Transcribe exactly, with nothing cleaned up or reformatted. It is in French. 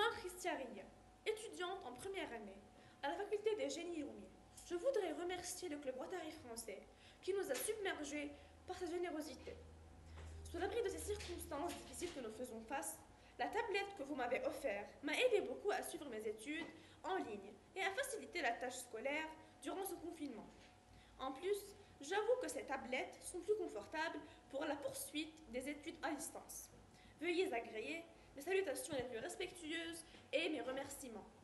Moi, Christia Ria, étudiante en première année à la faculté des génies Rumi, je voudrais remercier le Club Rotary français qui nous a submergés par sa générosité. Sous l'abri de ces circonstances difficiles que nous faisons face, la tablette que vous m'avez offerte m'a aidé beaucoup à suivre mes études en ligne et à faciliter la tâche scolaire durant ce confinement. En plus, j'avoue que ces tablettes sont plus confortables pour la poursuite des études à distance. Veuillez agréer mes salutations les plus respectueuses et mes remerciements.